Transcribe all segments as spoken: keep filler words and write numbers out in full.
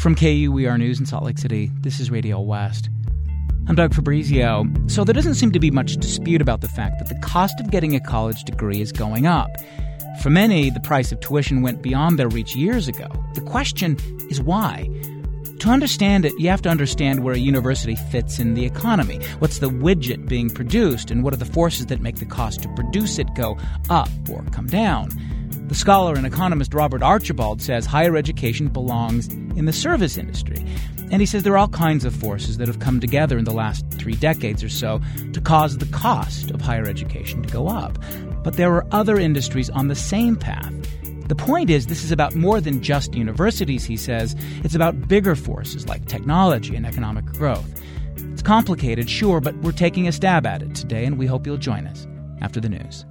From K U E R News in Salt Lake City, this is Radio West. I'm Doug Fabrizio. So there doesn't seem to be much dispute about the fact that the cost of getting a college degree is going up. For many, the price of tuition went beyond their reach years ago. The question is why? To understand it, you have to understand where a university fits in the economy. What's the widget being produced, and what are the forces that make the cost to produce it go up or come down? The scholar and economist Robert Archibald says higher education belongs in the service industry. And he says there are all kinds of forces that have come together in the last three decades or so to cause the cost of higher education to go up. But there are other industries on the same path. The point is, this is about more than just universities, he says. It's about bigger forces like technology and economic growth. It's complicated, sure, but we're taking a stab at it today, and we hope you'll join us after the news.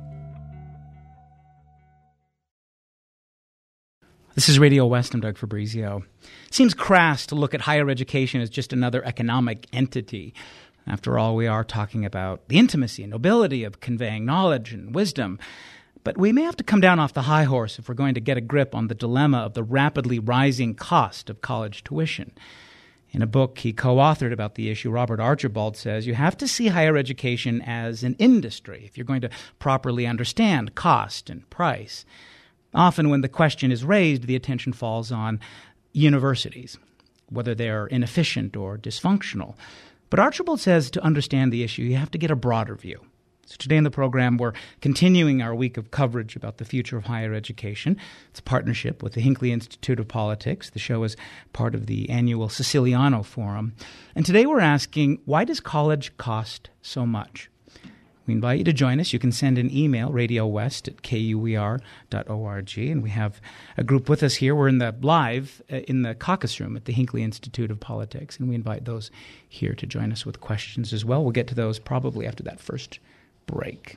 This is Radio West. I'm Doug Fabrizio. It seems crass to look at higher education as just another economic entity. After all, we are talking about the intimacy and nobility of conveying knowledge and wisdom. But we may have to come down off the high horse if we're going to get a grip on the dilemma of the rapidly rising cost of college tuition. In a book he co-authored about the issue, Robert Archibald says you have to see higher education as an industry if you're going to properly understand cost and price. Often when the question is raised, the attention falls on universities, whether they're inefficient or dysfunctional. But Archibald says to understand the issue, you have to get a broader view. So today in the program, we're continuing our week of coverage about the future of higher education. It's a partnership with the Hinckley Institute of Politics. The show is part of the annual Siciliano Forum. And today we're asking, why does college cost so much? We invite you to join us. You can send an email, radiowest at K U E R dot org. And we have a group with us here. We're in the live uh, in the caucus room at the Hinckley Institute of Politics. And we invite those here to join us with questions as well. We'll get to those probably after that first break.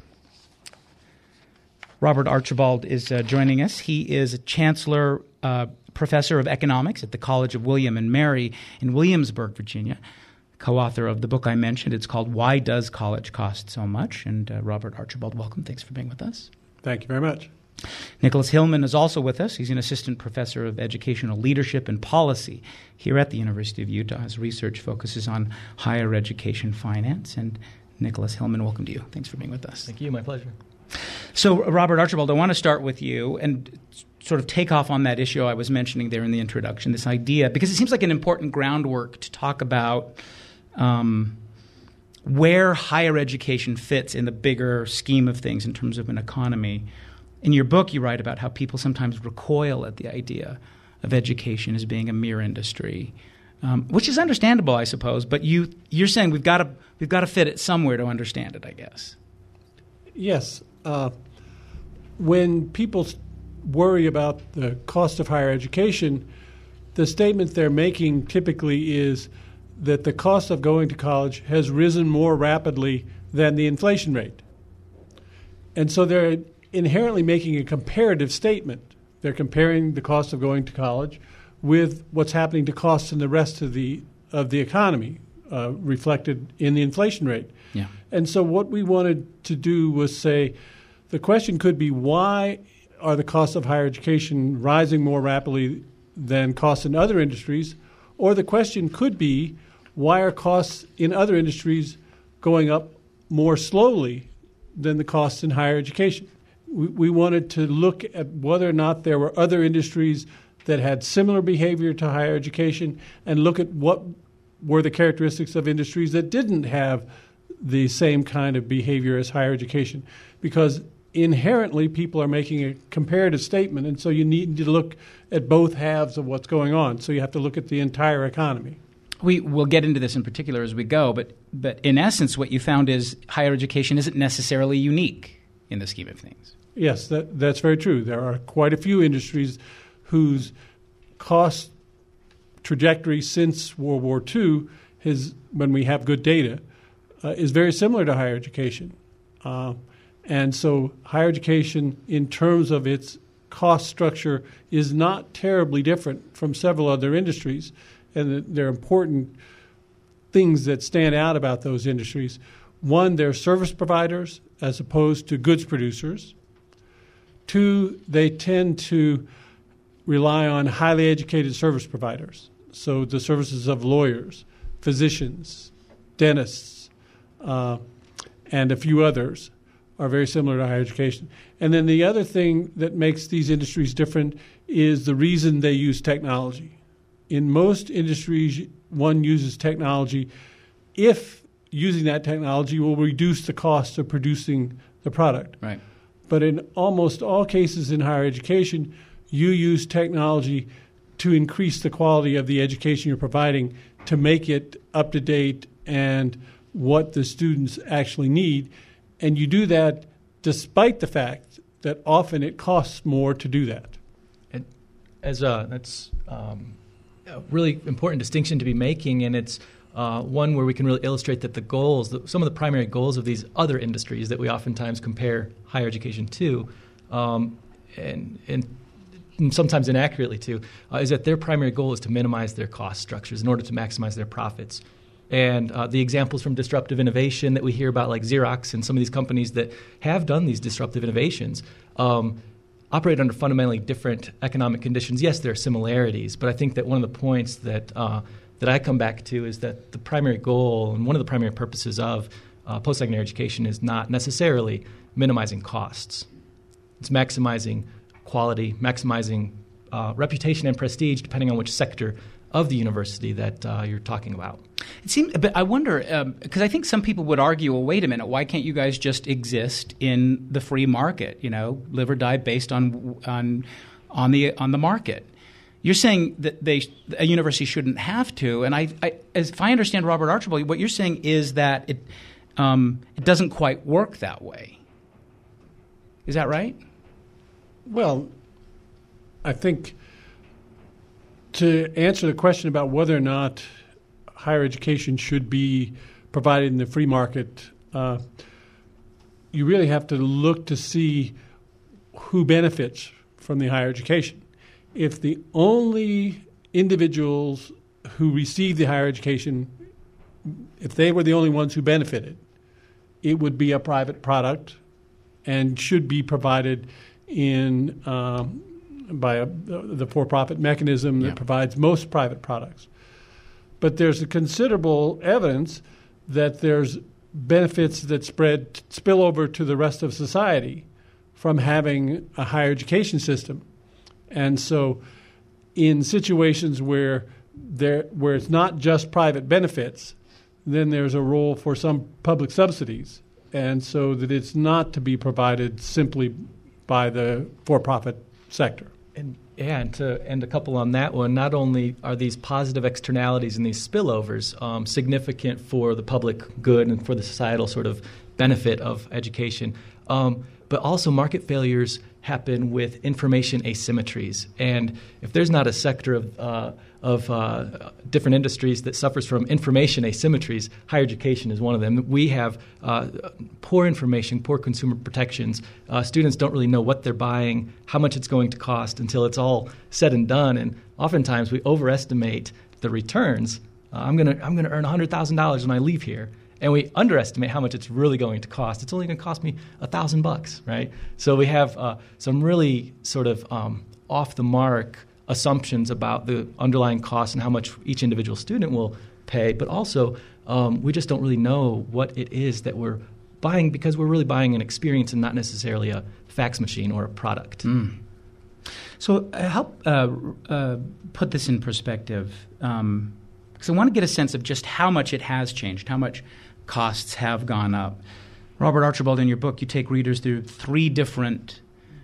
Robert Archibald is uh, joining us. He is a chancellor, uh, professor of economics at the College of William and Mary in Williamsburg, Virginia. Co-author of the book I mentioned. It's called Why Does College Cost So Much? And uh, Robert Archibald, welcome. Thanks for being with us. Thank you very much. Nicholas Hillman is also with us. He's an assistant professor of educational leadership and policy here at the University of Utah. His research focuses on higher education finance. And Nicholas Hillman, welcome to you. Thanks for being with us. Thank you. My pleasure. So, Robert Archibald, I want to start with you and sort of take off on that issue I was mentioning there in the introduction, this idea, because it seems like an important groundwork to talk about Um, where higher education fits in the bigger scheme of things in terms of an economy. In your book, you write about how people sometimes recoil at the idea of education as being a mere industry, um, which is understandable, I suppose. But you, you're saying we've got to we've got to fit it somewhere to understand it, I guess. Yes. Uh, when people worry about the cost of higher education, the statement they're making typically is that the cost of going to college has risen more rapidly than the inflation rate. And so they're inherently making a comparative statement. They're comparing the cost of going to college with what's happening to costs in the rest of the of the economy, uh, reflected in the inflation rate. Yeah. And so what we wanted to do was say, the question could be, why are the costs of higher education rising more rapidly than costs in other industries? Or the question could be, why are costs in other industries going up more slowly than the costs in higher education? We, we wanted to look at whether or not there were other industries that had similar behavior to higher education and look at what were the characteristics of industries that didn't have the same kind of behavior as higher education. Because inherently people are making a comparative statement, and so you need to look at both halves of what's going on. So you have to look at the entire economy. We will get into this in particular as we go, but but in essence what you found is higher education isn't necessarily unique in the scheme of things. Yes, that, that's very true. There are quite a few industries whose cost trajectory since World War Two, has, when we have good data, uh, is very similar to higher education. Uh, and so higher education, in terms of its cost structure, is not terribly different from several other industries. And there are important things that stand out about those industries. One, they're service providers as opposed to goods producers. Two, they tend to rely on highly educated service providers. So the services of lawyers, physicians, dentists, uh, and a few others are very similar to higher education. And then the other thing that makes these industries different is the reason they use technology. In most industries, one uses technology if using that technology will reduce the cost of producing the product. Right. But in almost all cases in higher education, you use technology to increase the quality of the education you're providing, to make it up to date and what the students actually need. And you do that despite the fact that often it costs more to do that. And as a, that's um, a really important distinction to be making, and it's uh, one where we can really illustrate that the goals, the, some of the primary goals of these other industries that we oftentimes compare higher education to, um, and, and sometimes inaccurately to, uh, is that their primary goal is to minimize their cost structures in order to maximize their profits. And uh, the examples from disruptive innovation that we hear about, like Xerox and some of these companies that have done these disruptive innovations, um, operate under fundamentally different economic conditions. Yes, there are similarities, but I think that one of the points that uh, that I come back to is that the primary goal and one of the primary purposes of uh, post-secondary education is not necessarily minimizing costs. It's maximizing quality, maximizing uh, reputation and prestige, depending on which sector of the university that uh, you're talking about. It seems, but I wonder, because um, I think some people would argue, well, wait a minute, why can't you guys just exist in the free market? You know, live or die based on on on the on the market. You're saying that they a university shouldn't have to, and I, I as if I understand Robert Archibald, what you're saying is that it um, it doesn't quite work that way. Is that right? Well, I think to answer the question about whether or not higher education should be provided in the free market, uh, you really have to look to see who benefits from the higher education. If the only individuals who receive the higher education, if they were the only ones who benefited, it would be a private product and should be provided in um, by a, the for-profit mechanism that yeah. provides most private products. But there's a considerable evidence that there's benefits that spread spill over to the rest of society from having a higher education system. And so in situations where there where it's not just private benefits, then there's a role for some public subsidies, and so that it's not to be provided simply by the for-profit sector. And yeah, and to end a couple on that one, not only are these positive externalities and these spillovers um, significant for the public good and for the societal sort of benefit of education, um, but also market failures happen with information asymmetries. And if there's not a sector of uh, of uh, different industries that suffers from information asymmetries, higher education is one of them. We have uh, poor information, poor consumer protections. Uh, students don't really know what they're buying, how much it's going to cost until it's all said and done. And oftentimes we overestimate the returns. Uh, I'm going to I'm going to earn one hundred thousand dollars when I leave here. And we underestimate how much it's really going to cost. It's only going to cost me a thousand bucks, right? So we have uh, some really sort of um, off-the-mark assumptions about the underlying costs and how much each individual student will pay. But also, um, we just don't really know what it is that we're buying, because we're really buying an experience and not necessarily a fax machine or a product. Mm. So uh, help uh, uh, put this in perspective, um, because I want to get a sense of just how much it has changed, how much costs have gone up. Robert Archibald, in your book, you take readers through three different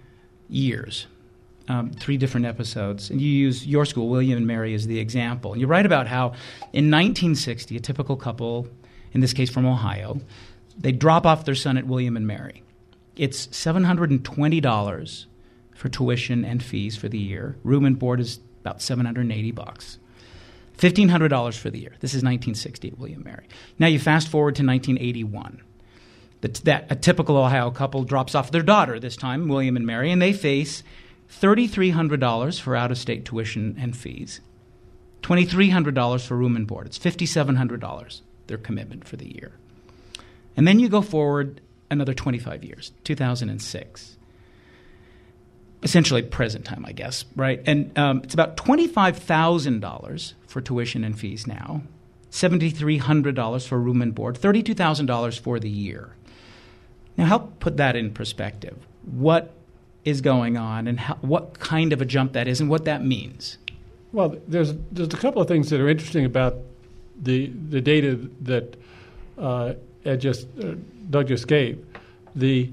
years, um, three different episodes, and you use your school, William and Mary, as the example. You write about how in nineteen sixty, a typical couple, in this case from Ohio, they drop off their son at William and Mary. It's seven hundred twenty dollars for tuition and fees for the year. Room and board is about seven hundred eighty bucks. fifteen hundred dollars for the year. This is nineteen sixty at William and Mary. Now you fast forward to nineteen eighty-one. That, that a typical Ohio couple drops off their daughter, this time William and Mary, and they face three thousand three hundred dollars for out-of-state tuition and fees, two thousand three hundred dollars for room and board. It's five thousand seven hundred dollars, their commitment for the year. And then you go forward another twenty-five years, two thousand six. essentially present time, I guess, right? And um, it's about twenty-five thousand dollars for tuition and fees now, seven thousand three hundred dollars for room and board, thirty-two thousand dollars for the year. Now, help put that in perspective. What is going on, and how, what kind of a jump that is, and what that means? Well, there's there's a couple of things that are interesting about the the data that uh, Ed just uh, Doug just gave. The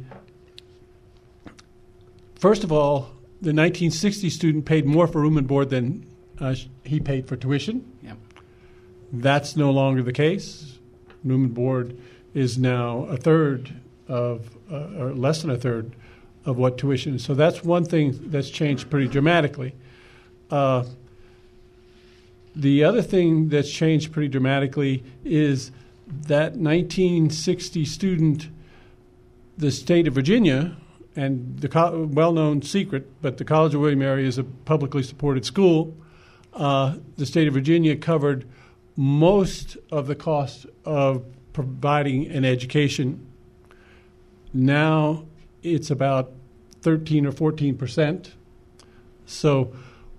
first of all, the nineteen sixty student paid more for room and board than uh, he paid for tuition. Yep. That's no longer the case. Room and board is now a third of, uh, or less than a third of what tuition is. So that's one thing that's changed pretty dramatically. Uh, the other thing that's changed pretty dramatically is that nineteen sixty student, the state of Virginia, and the co- well-known secret, but the College of William and Mary is a publicly supported school. Uh, the state of Virginia covered most of the cost of providing an education. Now it's about thirteen or fourteen percent. So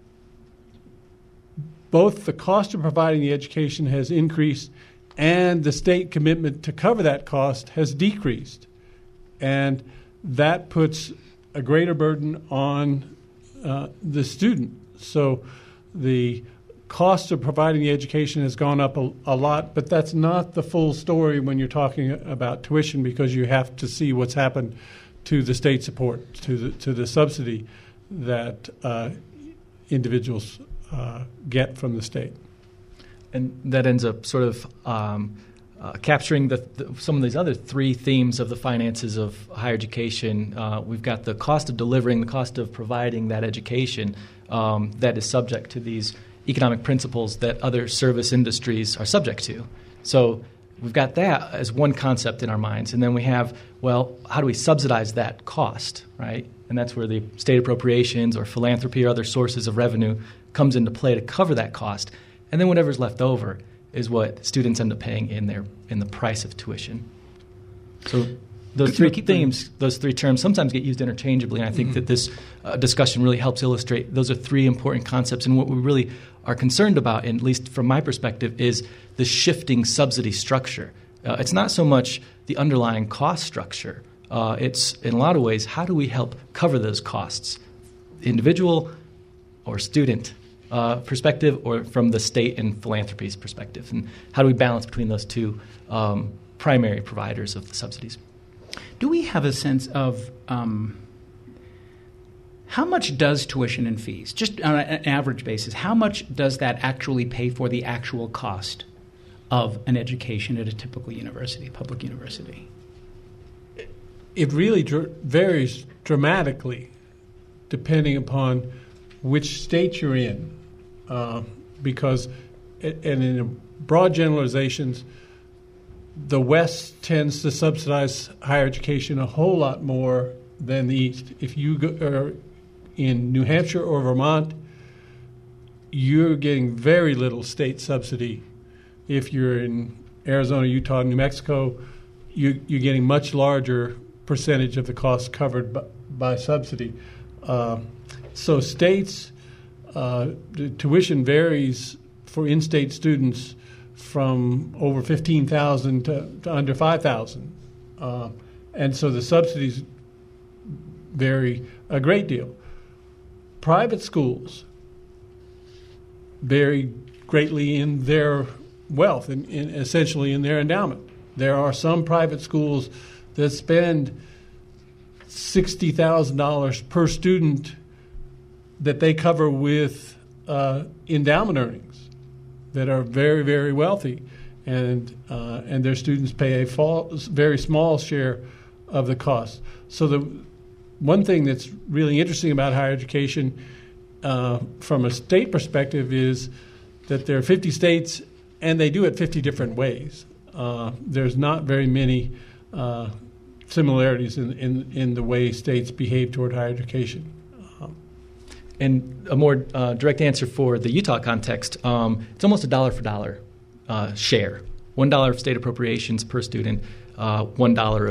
both the cost of providing the education has increased and the state commitment to cover that cost has decreased. And that puts a greater burden on uh, the student. So the cost of providing the education has gone up a, a lot, but that's not the full story when you're talking about tuition, because you have to see what's happened to the state support, to the to the subsidy that uh, individuals uh, get from the state. And that ends up sort of um, uh, capturing the, the, some of these other three themes of the finances of higher education. Uh, we've got the cost of delivering, the cost of providing that education um, that is subject to these economic principles that other service industries are subject to. So we've got that as one concept in our minds. And then we have, well, how do we subsidize that cost, right? And that's where the state appropriations or philanthropy or other sources of revenue comes into play to cover that cost. And then whatever's left over is what students end up paying in their in the price of tuition. So those three themes, those three terms sometimes get used interchangeably, and I think mm-hmm. that this uh, discussion really helps illustrate those are three important concepts. And what we really are concerned about, at least from my perspective, is the shifting subsidy structure. Uh, it's not so much the underlying cost structure. Uh, it's, in a lot of ways, how do we help cover those costs, individual or student uh, perspective, or from the state and philanthropy's perspective? And how do we balance between those two um, primary providers of the subsidies? Do we have a sense of um, how much does tuition and fees, just on an average basis, how much does that actually pay for the actual cost of an education at a typical university, public university? It really dr- varies dramatically depending upon which state you're in, uh, because, and in broad generalizations, the West tends to subsidize higher education a whole lot more than the East. If you go, are in New Hampshire or Vermont, you're getting very little state subsidy. If you're in Arizona, Utah, New Mexico, you, you're getting much larger percentage of the cost covered by, by subsidy. Uh, so states, uh, the tuition varies for in-state students from over fifteen thousand dollars to, to under five thousand dollars. Uh, and so the subsidies vary a great deal. Private schools vary greatly in their wealth, in, in essentially in their endowment. There are some private schools that spend sixty thousand dollars per student that they cover with uh, endowment earnings, that are very, very wealthy, and uh, and their students pay a fall, very small share of the cost. So the one thing that's really interesting about higher education uh, from a state perspective is that there are fifty states, and they do it fifty different ways. Uh, there's not very many uh, similarities in, in, in the way states behave toward higher education. And a more uh, direct answer for the Utah context, um, it's almost a dollar for dollar uh, share. One dollar of state appropriations per student, uh, one dollar of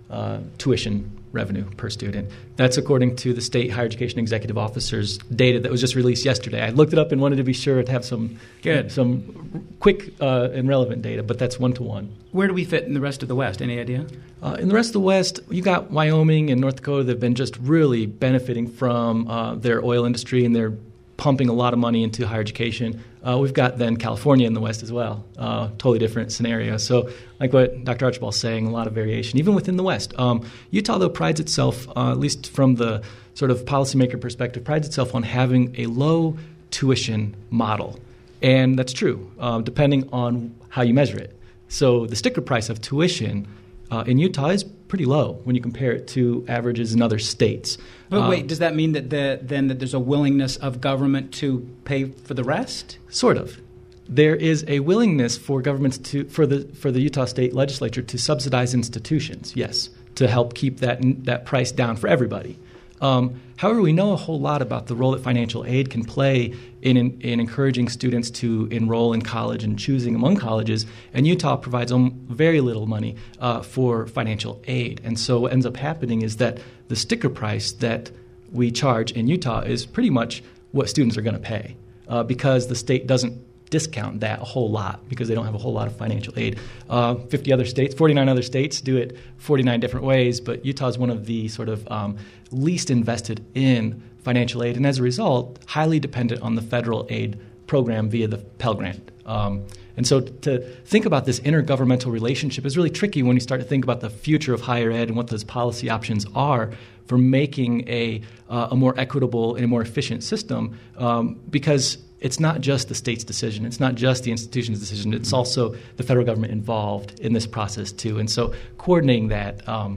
uh, tuition revenue per student. That's according to the State Higher Education Executive Officer's data that was just released yesterday. I looked it up and wanted to be sure to have some Good. some quick uh, and relevant data, but that's one-to-one. Where do we fit in the rest of the West? Any idea? Uh, in the rest of the West, you got Wyoming and North Dakota that have been just really benefiting from uh, their oil industry, and they're pumping a lot of money into higher education. Uh, we've got then California in the West as well, uh, totally different scenario. So like what Doctor Archibald's saying, a lot of variation, even within the West. Um, Utah, though, prides itself, uh, at least from the sort of policymaker perspective, prides itself on having a low tuition model. And that's true, uh, depending on how you measure it. So the sticker price of tuition uh, in Utah is pretty low when you compare it to averages in other states. But uh, wait, does that mean that the, then that there's a willingness of government to pay for the rest? Sort of. There is a willingness for governments to for the for the Utah State Legislature to subsidize institutions, yes, to help keep that that price down for everybody. Um, however, we know a whole lot about the role that financial aid can play in, in, in encouraging students to enroll in college and choosing among colleges, and Utah provides um, very little money uh, for financial aid. And so what ends up happening is that the sticker price that we charge in Utah is pretty much what students are going to pay uh, because the state doesn't discount that a whole lot because they don't have a whole lot of financial aid. Uh, fifty other states, forty-nine other states do it forty-nine different ways, but Utah is one of the sort of um, least invested in financial aid, and as a result, highly dependent on the federal aid program via the Pell Grant. Um, and so to think about this intergovernmental relationship is really tricky when you start to think about the future of higher ed and what those policy options are for making a, uh, a more equitable and a more efficient system um, because it's not just the state's decision. It's not just the institution's decision. It's also the federal government involved in this process too. And so coordinating that um,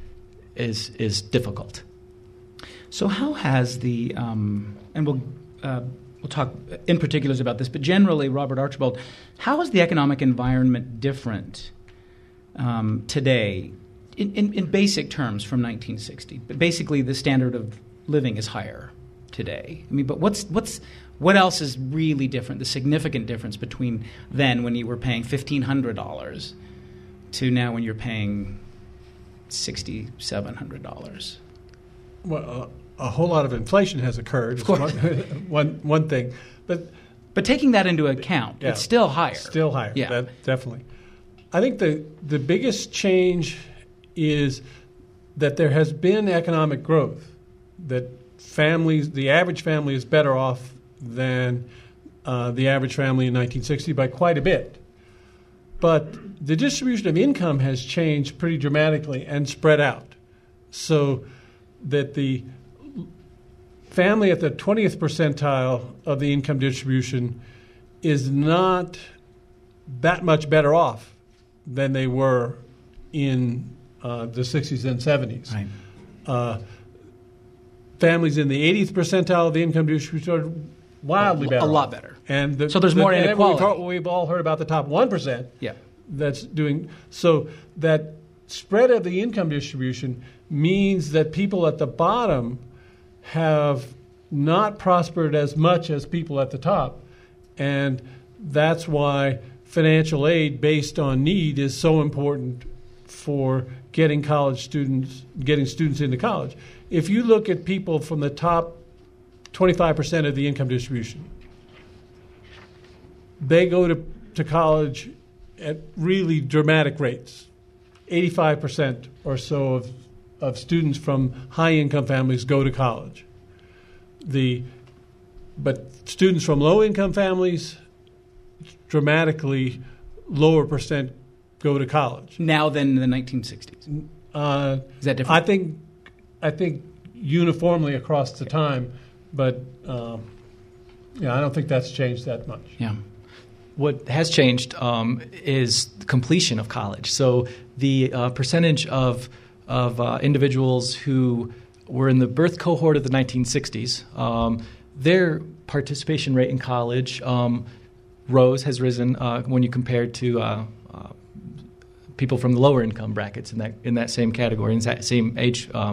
is is difficult. So how has the um, and we'll uh, we'll talk in particulars about this, but generally, Robert Archibald, how is the economic environment different um, today, in, in, in basic terms, from nineteen sixty? But basically, the standard of living is higher today. I mean, but what's what's what else is really different? The significant difference between then, when you were paying fifteen hundred dollars, to now when you're paying sixty-seven hundred dollars. Well, uh, a whole lot of inflation has occurred. Of course. One, one, one thing. But But taking that into account, yeah, it's still higher. Still higher, yeah. That, definitely. I think the, the biggest change is that there has been economic growth, that families, the average family is better off than uh, the average family in nineteen sixty by quite a bit. But the distribution of income has changed pretty dramatically and spread out, so that the family at the twentieth percentile of the income distribution is not that much better off than they were in uh, the sixties and seventies. Right. Uh, families in the eightieth percentile of the income distribution are wildly a, better. A lot off. better. And the, so there's the, more and inequality. We've, heard, we've all heard about the top one percent. Yeah. That's doing so. That spread of the income distribution means that people at the bottom have not prospered as much as people at the top, and that's why financial aid based on need is so important for getting college students, getting students into college. If you look at people from the top twenty-five percent of the income distribution, they go to, to college at really dramatic rates. eighty-five percent or so of, of students from high-income families go to college. The, but students from low-income families, dramatically lower percent go to college. Now than in the nineteen sixties. Uh, Is that different? I think, I think uniformly across the time, but um, yeah, I don't think that's changed that much. Yeah. What has changed um, is the completion of college. So the uh, percentage of of uh, individuals who were in the birth cohort of the nineteen sixties, um, their participation rate in college um, rose, has risen uh, when you compare to uh, uh, people from the lower income brackets in that in that same category, in that same age um,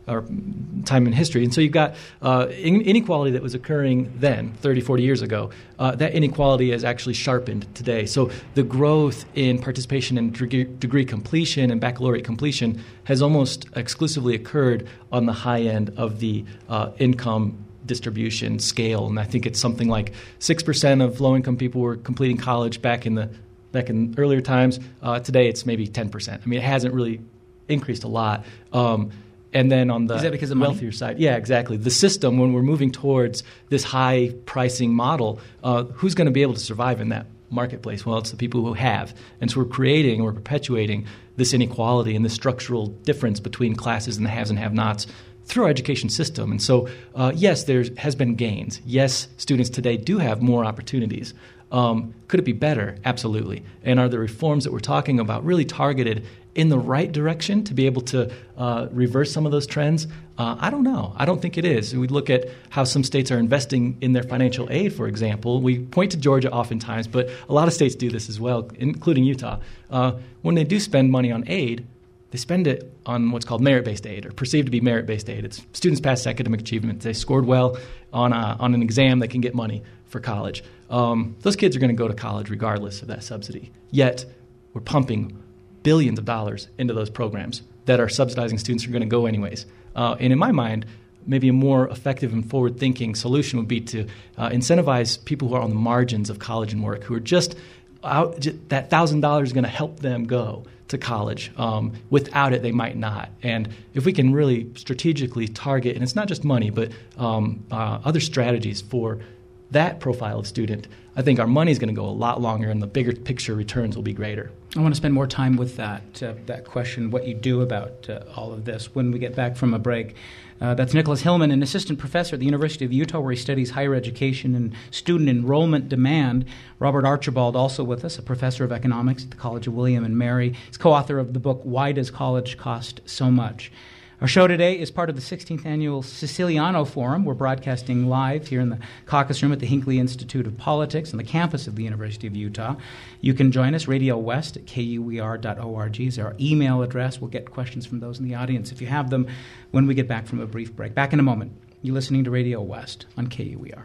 or time in history. And so you've got uh, inequality that was occurring then, thirty, forty years ago. Uh, that inequality has actually sharpened today. So the growth in participation in degree, degree completion and baccalaureate completion has almost exclusively occurred on the high end of the uh, income distribution scale. And I think it's something like six percent of low-income people were completing college back in the back in earlier times. Uh, today it's maybe ten percent. I mean, it hasn't really increased a lot. Um, And then on the Is that because of wealthier money? side, yeah, exactly. The system, when we're moving towards this high pricing model, uh, who's going to be able to survive in that marketplace? Well, it's the people who have. And so we're creating, we're perpetuating this inequality and this structural difference between classes and the haves and have-nots through our education system. And so, uh, yes, there has been gains. Yes, students today do have more opportunities. Um, could it be better? Absolutely. And are the reforms that we're talking about really targeted in the right direction to be able to uh, reverse some of those trends? Uh, I don't know. I don't think it is. We look at how some states are investing in their financial aid, for example. We point to Georgia oftentimes, but a lot of states do this as well, including Utah. Uh, when they do spend money on aid, they spend it on what's called merit-based aid, or perceived to be merit-based aid. It's students past academic achievement. They scored well on a, on an exam, they can get money for college. Um, those kids are going to go to college regardless of that subsidy. Yet, we're pumping billions of dollars into those programs that are subsidizing students who are going to go anyways. Uh, and in my mind, maybe a more effective and forward-thinking solution would be to uh, incentivize people who are on the margins of college and work, who are just out, just, that one thousand dollars is going to help them go to college. Um, without it, they might not. And if we can really strategically target, and it's not just money, but um, uh, other strategies for that profile of student, I think our money is going to go a lot longer and the bigger picture returns will be greater. I want to spend more time with that uh, that question, what you do about uh, all of this, when we get back from a break. Uh, that's Nicholas Hillman, an assistant professor at the University of Utah, where he studies higher education and student enrollment demand. Robert Archibald, also with us, a professor of economics at the College of William and Mary. He's co-author of the book, Why Does College Cost So Much? Our show today is part of the sixteenth Annual Siciliano Forum. We're broadcasting live here in the caucus room at the Hinckley Institute of Politics on the campus of the University of Utah. You can join us, Radio West at K U E R dot org is our email address. We'll get questions from those in the audience if you have them when we get back from a brief break. Back in a moment. You're listening to Radio West on K U E R.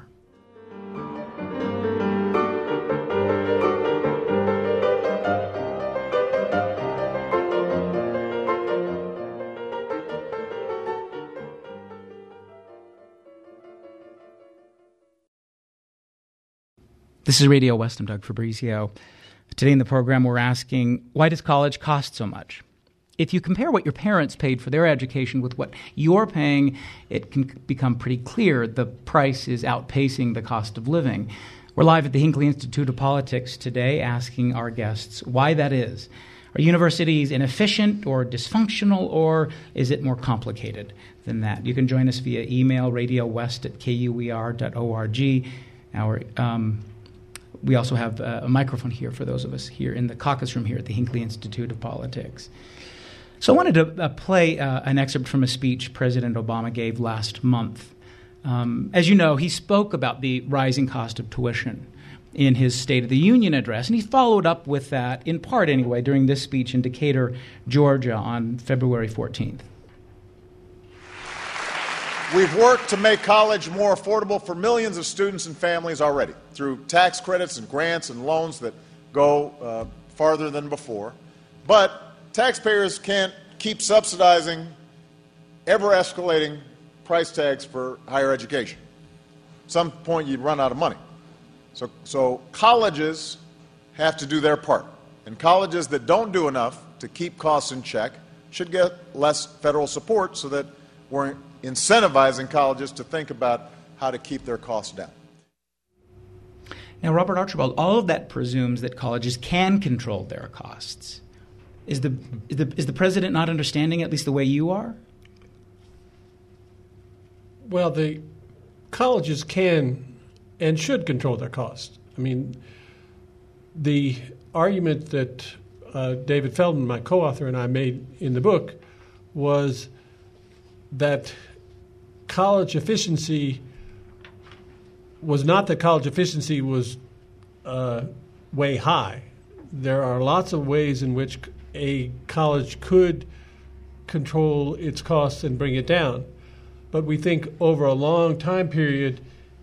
This is Radio West. I'm Doug Fabrizio. Today in the program, we're asking, why does college cost so much? If you compare what your parents paid for their education with what you're paying, it can become pretty clear the price is outpacing the cost of living. We're live at the Hinckley Institute of Politics today asking our guests why that is. Are universities inefficient or dysfunctional, or is it more complicated than that? You can join us via email, radiowest at K U E R dot org. Our um, We also have uh, a microphone here for those of us here in the caucus room here at the Hinckley Institute of Politics. So I wanted to uh, play uh, an excerpt from a speech President Obama gave last month. Um, as you know, he spoke about the rising cost of tuition in his State of the Union address, and he followed up with that, in part anyway, during this speech in Decatur, Georgia on February fourteenth. We've worked to make college more affordable for millions of students and families already through tax credits and grants and loans that go uh, farther than before. But taxpayers can't keep subsidizing ever-escalating price tags for higher education. At some point, you'd run out of money. So, so colleges have to do their part. And colleges that don't do enough to keep costs in check should get less federal support so that we're incentivizing colleges to think about how to keep their costs down. Now, Robert Archibald, all of that presumes that colleges can control their costs. Is the, is the, is the president not understanding, at least the way you are? Well, the colleges can and should control their costs. I mean, the argument that uh, David Feldman, my co-author, and I made in the book was that college efficiency was not that college efficiency was uh, way high. There are lots of ways in which a college could control its costs and bring it down. But we think over a long time period,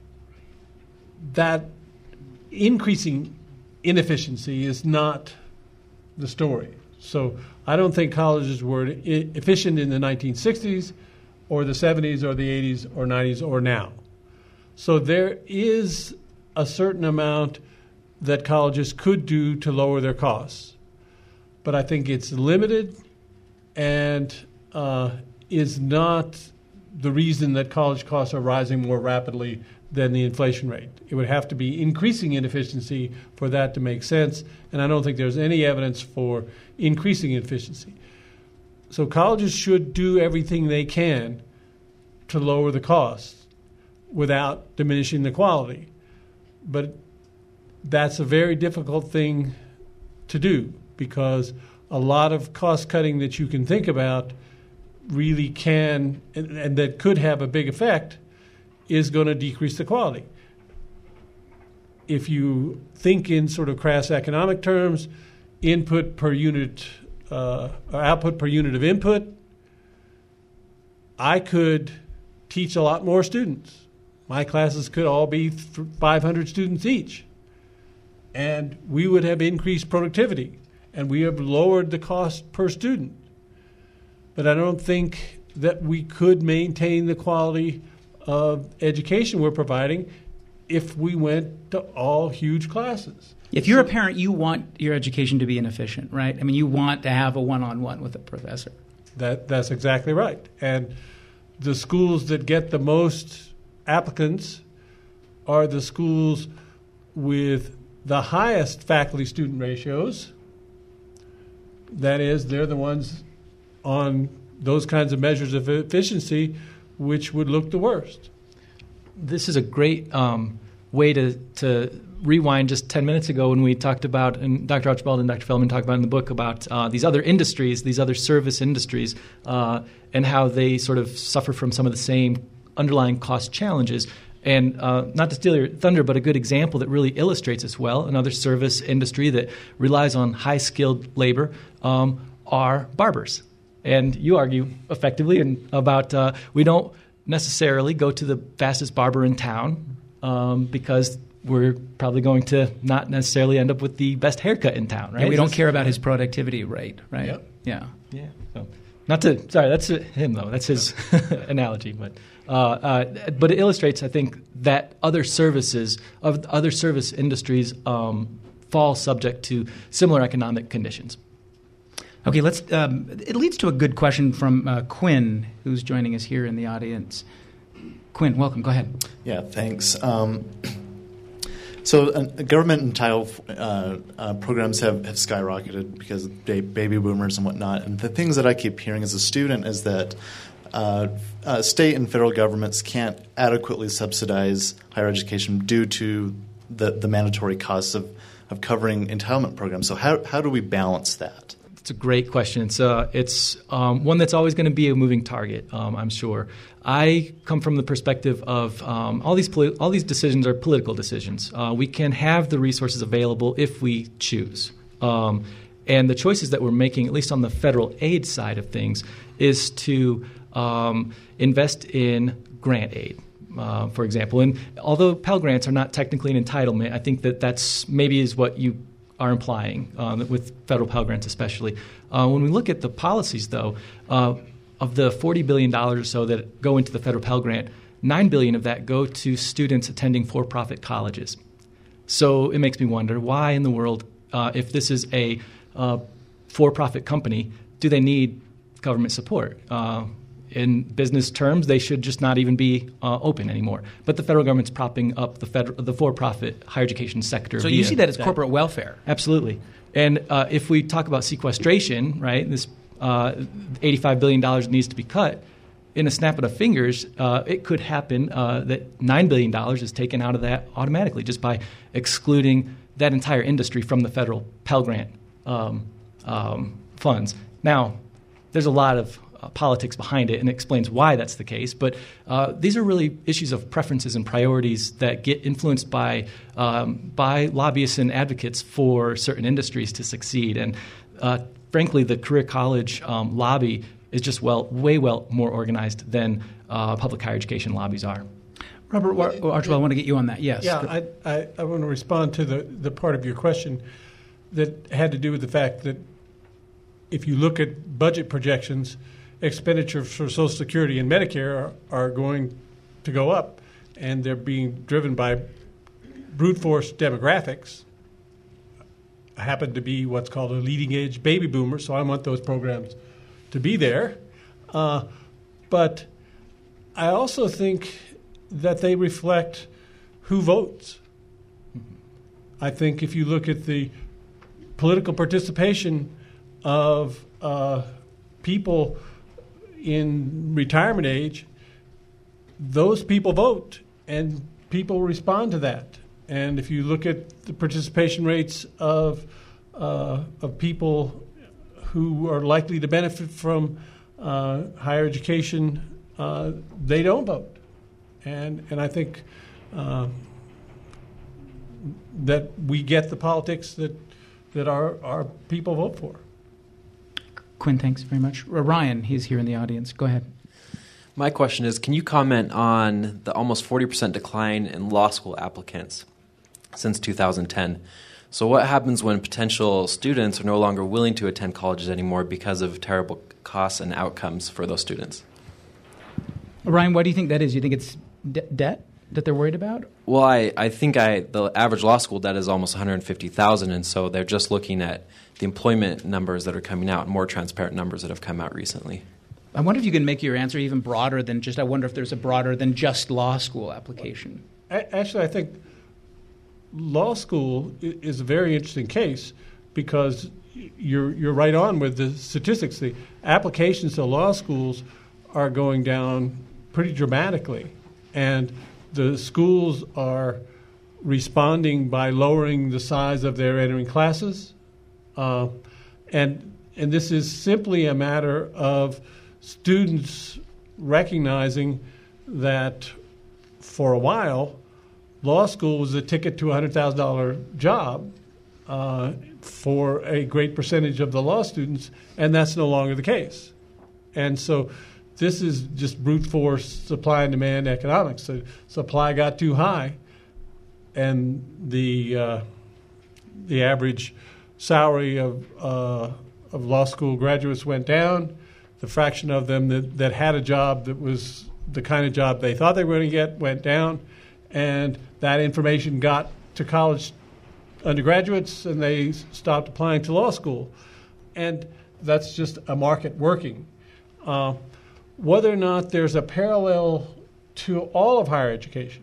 that increasing inefficiency is not the story. So I don't think colleges were efficient in the nineteen sixties or the seventies or the eighties or nineties or now. So there is a certain amount that colleges could do to lower their costs. But I think it's limited and uh, is not the reason that college costs are rising more rapidly than the inflation rate. It would have to be increasing inefficiency for that to make sense, and I don't think there's any evidence for increasing efficiency. So colleges should do everything they can to lower the costs without diminishing the quality. But that's a very difficult thing to do because a lot of cost cutting that you can think about really can, and, and that could have a big effect, is going to decrease the quality. If you think in sort of crass economic terms, input per unit, uh, or output per unit of input, I could teach a lot more students. My classes could all be five hundred students each. And we would have increased productivity, and we have lowered the cost per student. But I don't think that we could maintain the quality of education we're providing if we went to all huge classes. If you're a parent, you want your education to be inefficient, right? I mean, you want to have a one-on-one with a professor. That that's exactly right. And the schools that get the most applicants are the schools with the highest faculty-student ratios. That is, they're the ones on those kinds of measures of efficiency which would look the worst. This is a great um, way to, to rewind just ten minutes ago when we talked about, and Doctor Archibald and Doctor Feldman talked about in the book, about uh, these other industries, these other service industries, uh, and how they sort of suffer from some of the same underlying cost challenges. And uh, not to steal your thunder, but a good example that really illustrates this well, another service industry that relies on high-skilled labor, um, are barbers. And you argue effectively and about uh, we don't necessarily go to the fastest barber in town um, because we're probably going to not necessarily end up with the best haircut in town, right? And we don't care about his productivity rate, right? Yep. Yeah. Yeah. So, not to sorry, that's him though. That's his analogy, but uh, uh, but it illustrates, I think, that other services of other service industries um, fall subject to similar economic conditions. Okay, let's. Um, it leads to a good question from uh, Quinn, who's joining us here in the audience. Quinn, welcome. Go ahead. Yeah, thanks. Um, so uh, government and title uh, uh, programs have, have skyrocketed because of ba- baby boomers and whatnot. And the things that I keep hearing as a student is that uh, uh, state and federal governments can't adequately subsidize higher education due to the, the mandatory costs of, of covering entitlement programs. So how how do we balance that? It's a great question. It's uh, it's um, one that's always going to be a moving target, um, I'm sure. I come from the perspective of um, all these poli- all these decisions are political decisions. Uh, we can have the resources available if we choose. Um, and the choices that we're making, at least on the federal aid side of things, is to um, invest in grant aid. Uh, for example, and although Pell Grants are not technically an entitlement, I think that that's maybe is what you are implying um, with federal Pell Grants especially. Uh, when we look at the policies, though, uh, of the forty billion dollars or so that go into the federal Pell Grant, nine billion dollars of that go to students attending for-profit colleges. So it makes me wonder, why in the world, uh, if this is a uh, for-profit company, do they need government support? Uh, in business terms, they should just not even be uh, open anymore. But the federal government's propping up the federal, the for-profit higher education sector. So you see that as corporate welfare. Absolutely. And uh, if we talk about sequestration, right, this uh, eighty-five billion dollars needs to be cut, in a snap of the fingers, uh, it could happen uh, that nine billion dollars is taken out of that automatically just by excluding that entire industry from the federal Pell Grant um, um, funds. Now, there's a lot of Uh, politics behind it, and it explains why that's the case. But uh, these are really issues of preferences and priorities that get influenced by um, by lobbyists and advocates for certain industries to succeed. And uh, frankly, the Career College um, lobby is just well, way well more organized than uh, public higher education lobbies are. Robert Archibald, I want to get you on that. Yes. Yeah, I, I, I want to respond to the, the part of your question that had to do with the fact that if you look at budget projections, expenditures for Social Security and Medicare are, are going to go up, and they're being driven by brute force demographics. I happen to be what's called a leading age baby boomer, so I want those programs to be there. Uh, but I also think that they reflect who votes. I think if you look at the political participation of uh, people in retirement age, those people vote, and people respond to that. And if you look at the participation rates of uh, of people who are likely to benefit from uh, higher education, uh, they don't vote. And and I think uh, that we get the politics that that our, our people vote for. Quinn, thanks very much. Ryan, he's here in the audience. Go ahead. My question is, can you comment on the almost forty percent decline in law school applicants since two thousand ten? So what happens when potential students are no longer willing to attend colleges anymore because of terrible costs and outcomes for those students? Ryan, why do you think that is? You think it's de- debt that they're worried about? Well, I, I think I the average law school debt is almost one hundred fifty thousand dollars, and so they're just looking at the employment numbers that are coming out, more transparent numbers that have come out recently. I wonder if you can make your answer even broader than just, I wonder if there's a broader than just law school application. Actually, I think law school is a very interesting case because you're you're right on with the statistics. The applications to law schools are going down pretty dramatically, and the schools are responding by lowering the size of their entering classes, uh, and and this is simply a matter of students recognizing that for a while, law school was a ticket to a one hundred thousand dollars job uh, for a great percentage of the law students, and that's no longer the case. And so this is just brute force supply and demand economics. So supply got too high, and the uh, the average salary of uh, of law school graduates went down. The fraction of them that, that had a job that was the kind of job they thought they were going to get went down, and that information got to college undergraduates, and they stopped applying to law school. And that's just a market working. Uh, whether or not there's a parallel to all of higher education,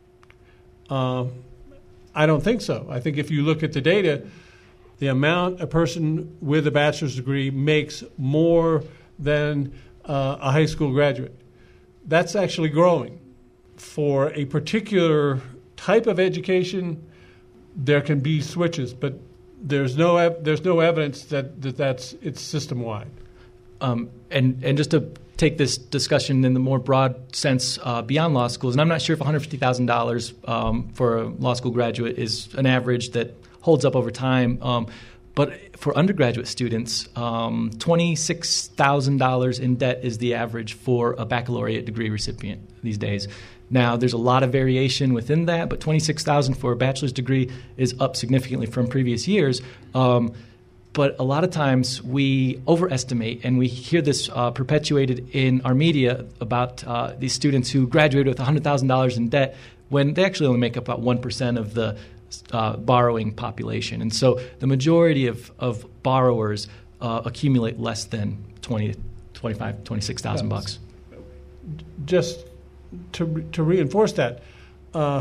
uh, I don't think so. I think if you look at the data, the amount a person with a bachelor's degree makes more than uh, a high school graduate. That's actually growing. For a particular type of education, there can be switches, but there's no ev- there's no evidence that, that that's it's system wide. Um, and and just to take this discussion in the more broad sense uh, beyond law schools, and I'm not sure if one hundred fifty thousand dollars um, for a law school graduate is an average that holds up over time. Um, But for undergraduate students, um, twenty-six thousand dollars in debt is the average for a baccalaureate degree recipient these days. Now, there's a lot of variation within that, but twenty-six thousand dollars for a bachelor's degree is up significantly from previous years. Um, but a lot of times we overestimate, and we hear this uh, perpetuated in our media about uh, these students who graduated with one hundred thousand dollars in debt when they actually only make up about one percent of the Uh, borrowing population. And so the majority of, of borrowers uh, accumulate less than twenty, twenty-five, twenty-six thousand bucks. Just to to reinforce that, uh,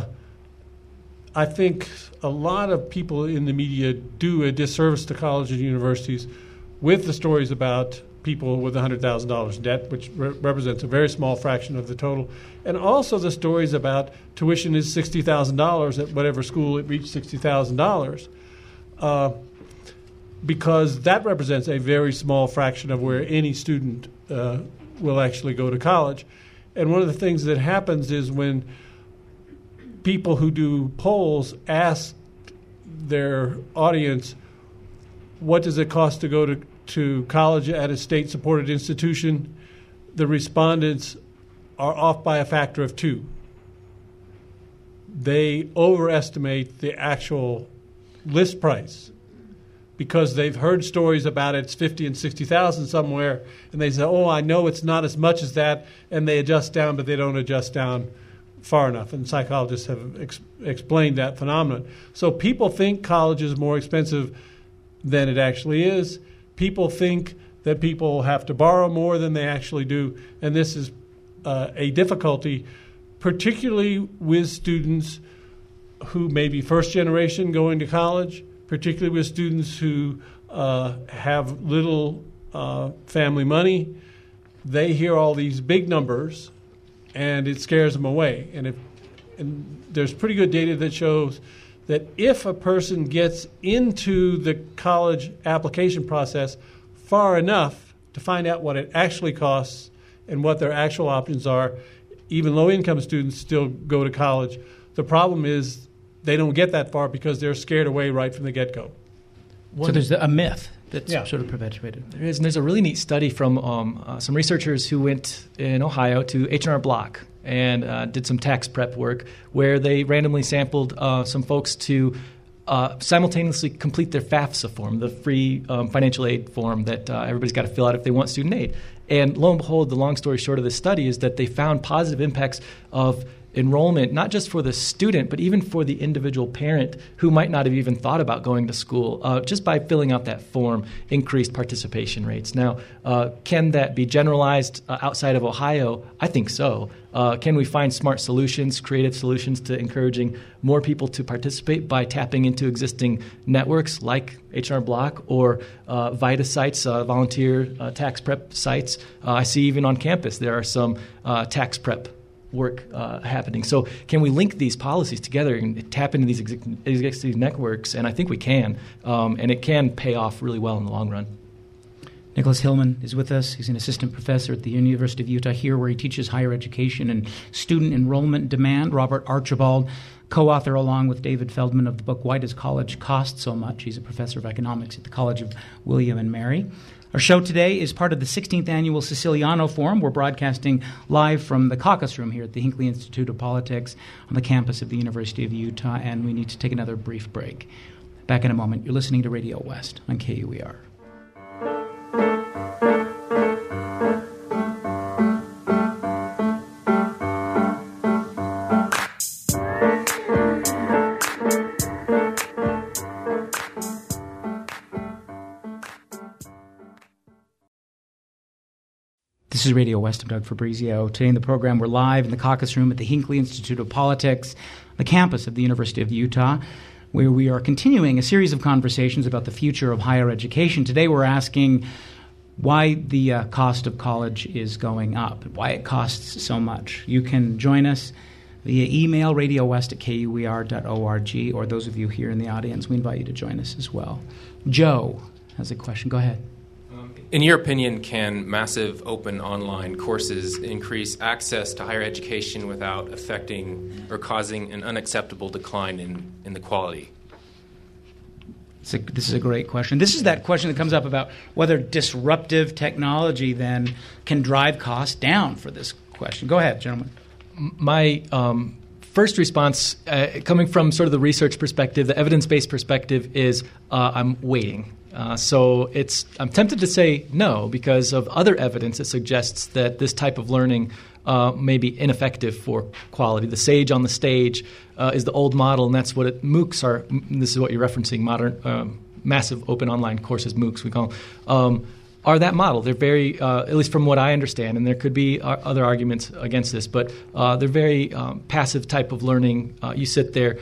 I think a lot of people in the media do a disservice to colleges and universities with the stories about people with one hundred thousand dollars in debt, which re- represents a very small fraction of the total, and also the stories about tuition is sixty thousand dollars at whatever school it reached sixty thousand dollars, uh, because that represents a very small fraction of where any student uh, will actually go to college. And one of the things that happens is when people who do polls ask their audience, what does it cost to go to to college at a state-supported institution, the respondents are off by a factor of two. They overestimate the actual list price because they've heard stories about it's fifty and sixty thousand somewhere, and they say, "Oh, I know it's not as much as that," and they adjust down, but they don't adjust down far enough. And psychologists have ex- explained that phenomenon. So people think college is more expensive than it actually is. People think that people have to borrow more than they actually do, and this is uh, a difficulty, particularly with students who may be first generation going to college, particularly with students who uh, have little uh, family money. They hear all these big numbers, and it scares them away. And, if, and there's pretty good data that shows that if a person gets into the college application process far enough to find out what it actually costs and what their actual options are, even low-income students still go to college. The problem is they don't get that far because they're scared away right from the get-go. So there's a myth that's Yeah. sort of perpetuated. There is, and there's a really neat study from um, uh, some researchers who went in Ohio to H and R Block and uh, did some tax prep work where they randomly sampled uh, some folks to uh, simultaneously complete their FAFSA form, the free um, financial aid form that uh, everybody's got to fill out if they want student aid. And lo and behold, the long story short of this study is that they found positive impacts of enrollment, not just for the student, but even for the individual parent who might not have even thought about going to school. Uh, just by filling out that form, increased participation rates. Now, uh, can that be generalized uh, outside of Ohio? I think so. Uh, can we find smart solutions, creative solutions to encouraging more people to participate by tapping into existing networks like H and R Block or uh, VITA sites, uh, volunteer uh, tax prep sites? Uh, I see even on campus there are some uh, tax prep work uh, happening. So can we link these policies together and tap into these existing networks? And I think we can, um, and it can pay off really well in the long run. Nicholas Hillman is with us. He's an assistant professor at the University of Utah here, where he teaches higher education and student enrollment demand. Robert Archibald, co-author along with David Feldman of the book Why Does College Cost So Much? He's a professor of economics at the College of William and Mary. Our show today is part of the sixteenth Annual Siciliano Forum. We're broadcasting live from the caucus room here at the Hinckley Institute of Politics on the campus of the University of Utah, and we need to take another brief break. Back in a moment. You're listening to Radio West on K U E R. This is Radio West. I'm Doug Fabrizio. Today in the program, we're live in the caucus room at the Hinckley Institute of Politics, the campus of the University of Utah, where we are continuing a series of conversations about the future of higher education. Today we're asking why the uh, cost of college is going up, why it costs so much. You can join us via email, radiowest at k u e r dot org, or those of you here in the audience, we invite you to join us as well. Joe has a question. Go ahead. In your opinion, can massive open online courses increase access to higher education without affecting or causing an unacceptable decline in, in the quality? It's a, this is a great question. This is that question that comes up about whether disruptive technology then can drive costs down for this question. Go ahead, gentlemen. My um, first response, uh, coming from sort of the research perspective, the evidence-based perspective, is uh, I'm waiting. Uh, so it's I'm tempted to say no because of other evidence that suggests that this type of learning uh, may be ineffective for quality. The sage on the stage uh, is the old model, and that's what it, MOOCs are. This is what you're referencing, modern, um, massive open online courses, MOOCs we call them, um, are that model. They're very, uh, at least from what I understand, and there could be uh, other arguments against this, but uh, they're very um, passive type of learning. Uh, you sit there,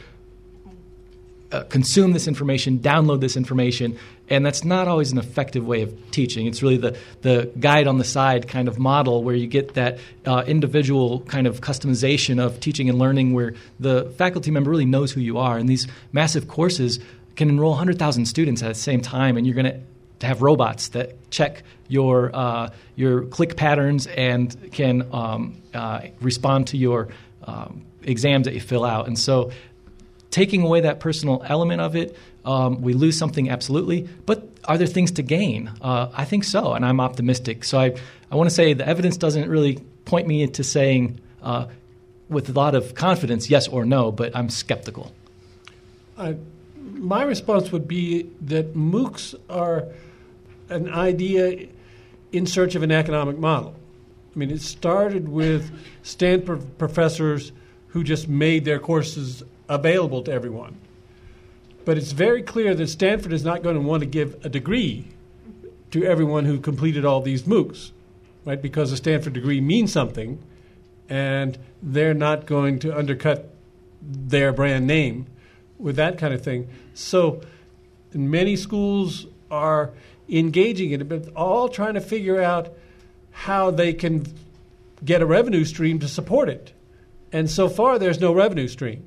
Uh, consume this information, download this information, and that's not always an effective way of teaching. It's really the, the guide on the side kind of model where you get that uh, individual kind of customization of teaching and learning where the faculty member really knows who you are. And these massive courses can enroll one hundred thousand students at the same time, and you're going to have robots that check your, uh, your click patterns and can um, uh, respond to your um, exams that you fill out. And so taking away that personal element of it, um, we lose something absolutely. But are there things to gain? Uh, I think so, and I'm optimistic. So I, I want to say the evidence doesn't really point me into saying uh, with a lot of confidence yes or no, but I'm skeptical. Uh, my response would be that MOOCs are an idea in search of an economic model. I mean, it started with Stanford professors who just made their courses available to everyone. But it's very clear that Stanford is not going to want to give a degree to everyone who completed all these MOOCs, right? Because a Stanford degree means something, and they're not going to undercut their brand name with that kind of thing. So many schools are engaging in it, but all trying to figure out how they can get a revenue stream to support it. And so far, there's no revenue stream.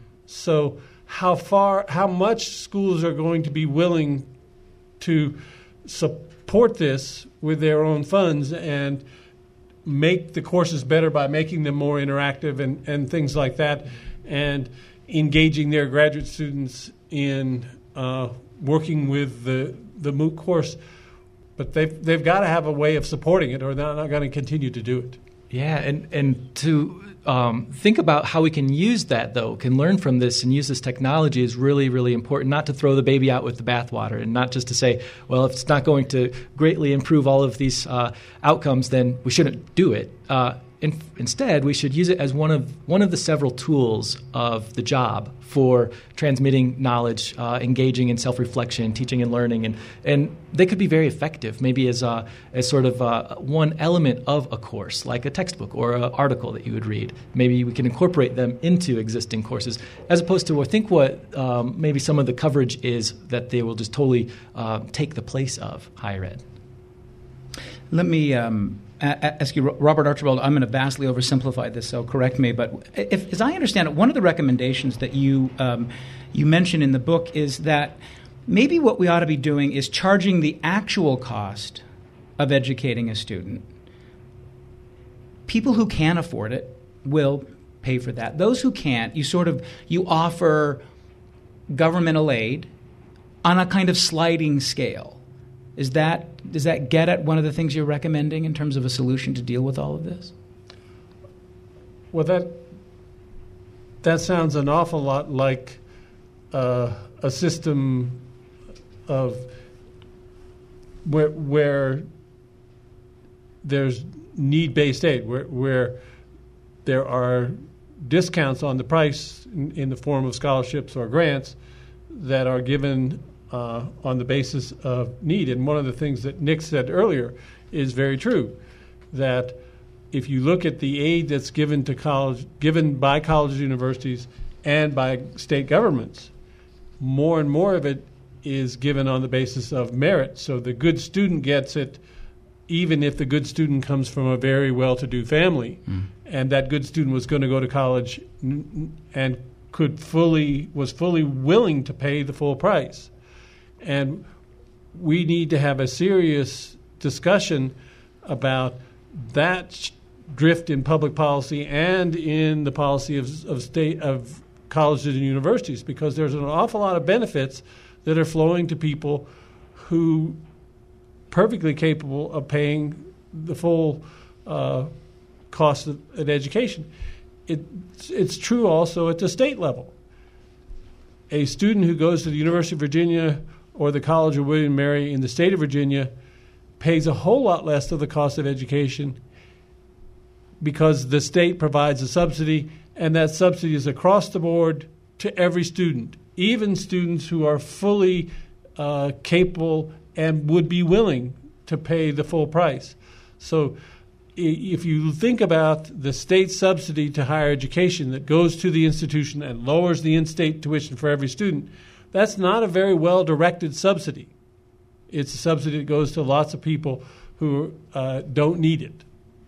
So how far, how much schools are going to be willing to support this with their own funds and make the courses better by making them more interactive and, and things like that, and engaging their graduate students in uh, working with the, the MOOC course. But they've, they've got to have a way of supporting it, or they're not going to continue to do it. Yeah, and, and to um, think about how we can use that, though, can learn from this and use this technology is really, really important, not to throw the baby out with the bathwater and not just to say, well, if it's not going to greatly improve all of these uh, outcomes, then we shouldn't do it. Uh, in, instead, we should use it as one of one of the several tools of the job for transmitting knowledge, uh, engaging in self-reflection, teaching and learning, and and they could be very effective, maybe as a, as sort of a, one element of a course, like a textbook or an article that you would read. Maybe we can incorporate them into existing courses, as opposed to I think what um, maybe some of the coverage is that they will just totally uh, take the place of higher ed. Let me um, a- ask you, Robert Archibald, I'm going to vastly oversimplify this, so correct me, but if, as I understand it, one of the recommendations that you um, you mention in the book is that maybe what we ought to be doing is charging the actual cost of educating a student. People who can afford it will pay for that. Those who can't, you sort of, you offer governmental aid on a kind of sliding scale. Is that, does that get at one of the things you're recommending in terms of a solution to deal with all of this? Well, that that sounds an awful lot like uh, a system of where where there's need-based aid, where where there are discounts on the price in, in the form of scholarships or grants that are given Uh, on the basis of need. And one of the things that Nick said earlier is very true, that if you look at the aid that's given to college, given by colleges, universities, and by state governments, more and more of it is given on the basis of merit. So the good student gets it, even if the good student comes from a very well-to-do family, mm. and that good student was going to go to college and could fully was fully willing to pay the full price. And we need to have a serious discussion about that drift in public policy and in the policy of, of state of colleges and universities, because there's an awful lot of benefits that are flowing to people who perfectly capable of paying the full uh, cost of an education. It, it's true also at the state level. A student who goes to the University of Virginia or the College of William and Mary in the state of Virginia pays a whole lot less of the cost of education because the state provides a subsidy, and that subsidy is across the board to every student, even students who are fully uh, capable and would be willing to pay the full price. So if you think about the state subsidy to higher education that goes to the institution and lowers the in-state tuition for every student, that's not a very well-directed subsidy. It's a subsidy that goes to lots of people who uh, don't need it.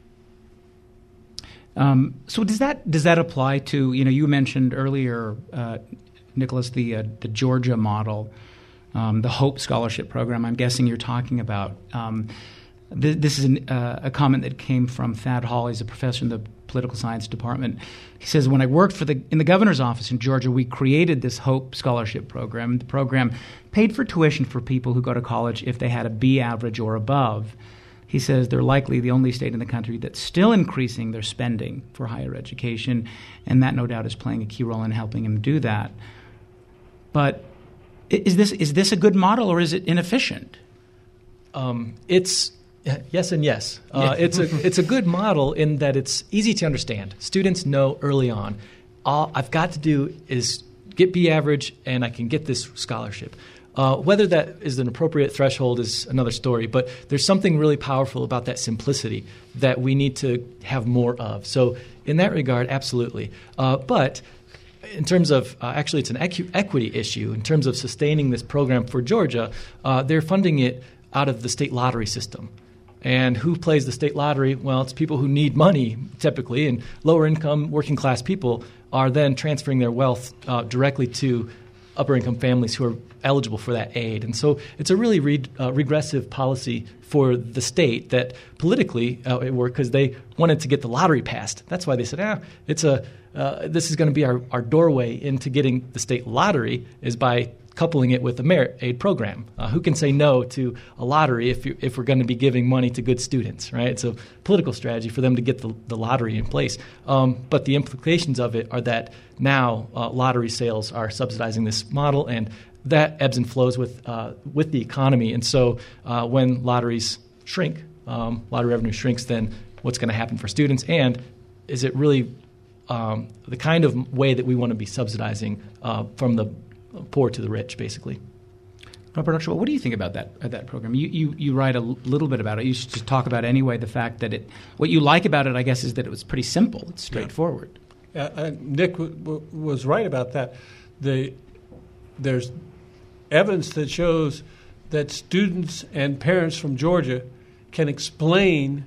Um, so does that does that apply to, you know, you mentioned earlier, uh, Nicholas, the uh, the Georgia model, um, the HOPE scholarship program. I'm guessing you're talking about. Um, This is an, uh, a comment that came from Thad Hall. He's a professor in the political science department. He says, when I worked for the in the governor's office in Georgia, we created this HOPE scholarship program. The program paid for tuition for people who go to college if they had a B average or above. He says they're likely the only state in the country that's still increasing their spending for higher education, and that no doubt is playing a key role in helping him do that. But is this is this a good model, or is it inefficient? Um, it's yes and yes. Uh, it's a it's a good model in that it's easy to understand. Students know early on, all I've got to do is get B average, and I can get this scholarship. Uh, whether that is an appropriate threshold is another story, but there's something really powerful about that simplicity that we need to have more of. So in that regard, absolutely. Uh, but in terms of uh, actually it's an equ- equity issue. In terms of sustaining this program for Georgia, uh, they're funding it out of the state lottery system. And who plays the state lottery? Well, it's people who need money typically, and lower income working class people are then transferring their wealth uh, directly to upper income families who are eligible for that aid. And so it's a really re- uh, regressive policy for the state that politically uh, it worked because they wanted to get the lottery passed. That's why they said, ah, it's a uh, this is going to be our, our doorway into getting the state lottery is by coupling it with a merit aid program. Uh, who can say no to a lottery if you, if we're going to be giving money to good students, right? It's a political strategy for them to get the, the lottery in place. Um, but the implications of it are that now uh, lottery sales are subsidizing this model, and that ebbs and flows with uh, with the economy. And so uh, when lotteries shrink, um, lottery revenue shrinks, then what's going to happen for students? And is it really um, the kind of way that we want to be subsidizing uh, from the poor to the rich, basically? Robert Ochoa, what do you think about that uh, that program? You, you you write a l- little bit about it. You should just talk about anyway the fact that it. What you like about it, I guess, is that it was pretty simple. It's straightforward. Yeah. Uh, Nick w- w- was right about that. The there's evidence that shows that students and parents from Georgia can explain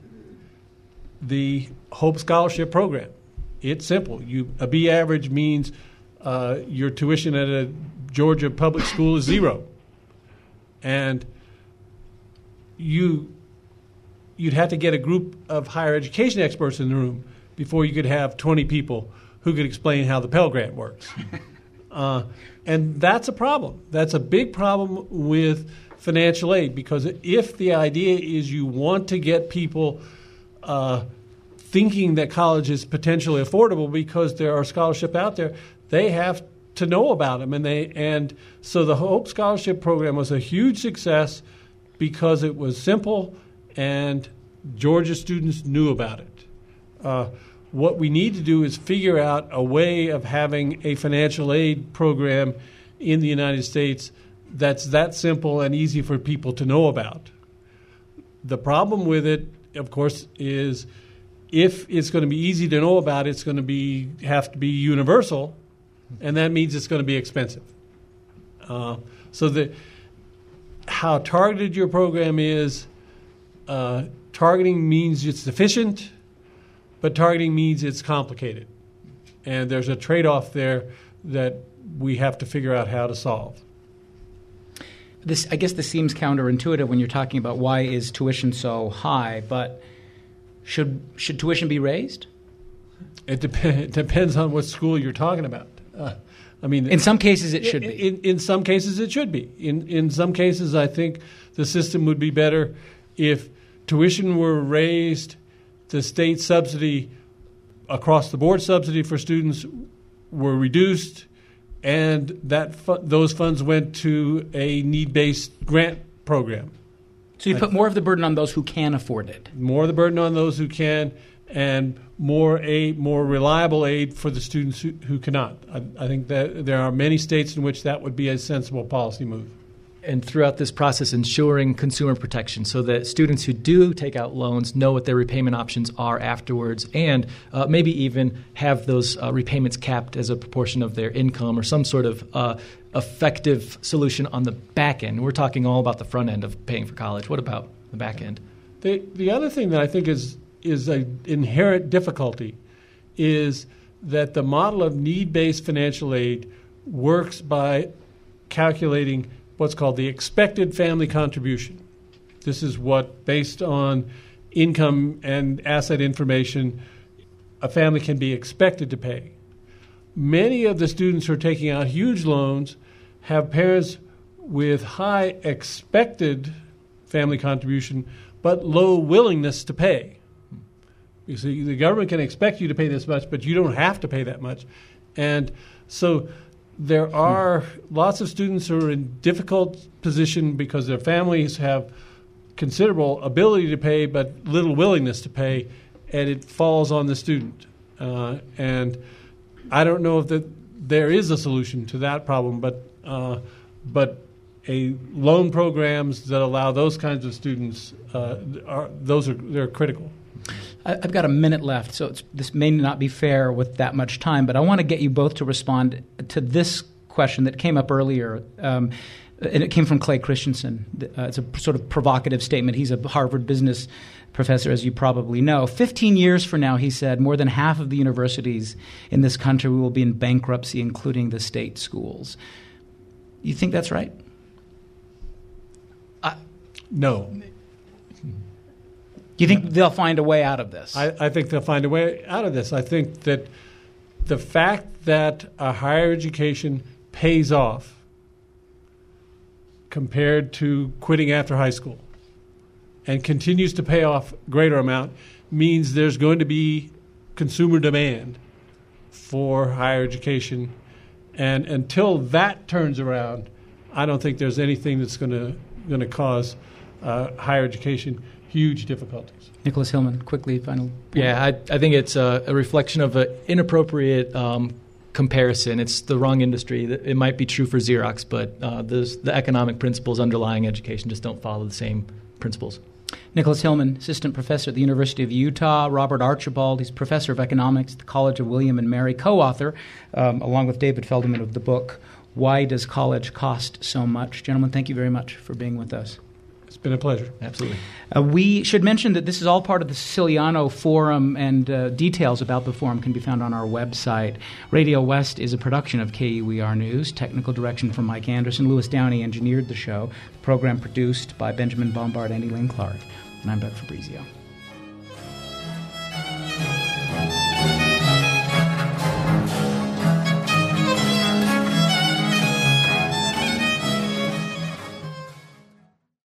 the HOPE Scholarship Program. It's simple. You a B average means uh, your tuition at a Georgia public school is zero, and you you'd have to get a group of higher education experts in the room before you could have twenty people who could explain how the Pell Grant works. Uh, and that's a problem. That's a big problem with financial aid, because if the idea is you want to get people uh, thinking that college is potentially affordable because there are scholarships out there, they have to know about them. And they and so the HOPE Scholarship Program was a huge success because it was simple and Georgia students knew about it. Uh, What we need to do is figure out a way of having a financial aid program in the United States that's that simple and easy for people to know about. The problem with it, of course, is if it's going to be easy to know about, it's going to be have to be universal, and that means it's going to be expensive. Uh, so the how targeted your program is, uh, targeting means it's efficient. But targeting means it's complicated. And there's a trade-off there that we have to figure out how to solve. This, I guess this seems counterintuitive when you're talking about why is tuition so high, but should should tuition be raised? It, dep- it depends on what school you're talking about. Uh, I mean, in some cases it should in, be. In, in some cases it should be. In in some cases I think the system would be better if tuition were raised. The state subsidy, across the board subsidy for students, were reduced, and that fu- those funds went to a need-based grant program. So you put more of the burden on those who can afford it. More of the burden on those who can, and more aid, more reliable aid for the students who, who cannot. I, I think that there are many states in which that would be a sensible policy move. And throughout this process, ensuring consumer protection so that students who do take out loans know what their repayment options are afterwards, and uh, maybe even have those uh, repayments capped as a proportion of their income, or some sort of uh, effective solution on the back end. We're talking all about the front end of paying for college. What about the back end? The, the other thing that I think is is an inherent difficulty is that the model of need-based financial aid works by calculating what's called the expected family contribution. This is what, based on income and asset information, a family can be expected to pay. Many of the students who are taking out huge loans have parents with high expected family contribution but low willingness to pay. You see, the government can expect you to pay this much, but you don't have to pay that much. And so there are lots of students who are in difficult position because their families have considerable ability to pay but little willingness to pay, and it falls on the student. Uh, and I don't know if the, there is a solution to that problem, but uh, but a loan programs that allow those kinds of students, uh, are those are they're critical. I've got a minute left, so it's, this may not be fair with that much time, but I want to get you both to respond to this question that came up earlier. Um, and it came from Clay Christensen. Uh, it's a sort of provocative statement. He's a Harvard business professor, as you probably know. Fifteen years from now, he said, more than half of the universities in this country will be in bankruptcy, including the state schools. You think that's right? I, no. You think they'll find a way out of this? I, I think they'll find a way out of this. I think that the fact that a higher education pays off compared to quitting after high school and continues to pay off greater amount means there's going to be consumer demand for higher education. And until that turns around, I don't think there's anything that's going to going to cause uh, higher education huge difficulties. Nicholas Hillman, quickly, final point. Yeah, I, I think it's a, a reflection of an inappropriate um, comparison. It's the wrong industry. It might be true for Xerox, but uh, the economic principles underlying education just don't follow the same principles. Nicholas Hillman, assistant professor at the University of Utah. Robert Archibald, he's professor of economics at the College of William and Mary, co-author, um, along with David Feldman, of the book, Why Does College Cost So Much? Gentlemen, thank you very much for being with us. It's been a pleasure. Absolutely. Uh, we should mention that this is all part of the Siciliano Forum, and uh, details about the forum can be found on our website. Radio West is a production of K U E R News. Technical direction from Mike Anderson. Louis Downey engineered the show. The program produced by Benjamin Bombard and Elaine Clark. And I'm Doug Fabrizio.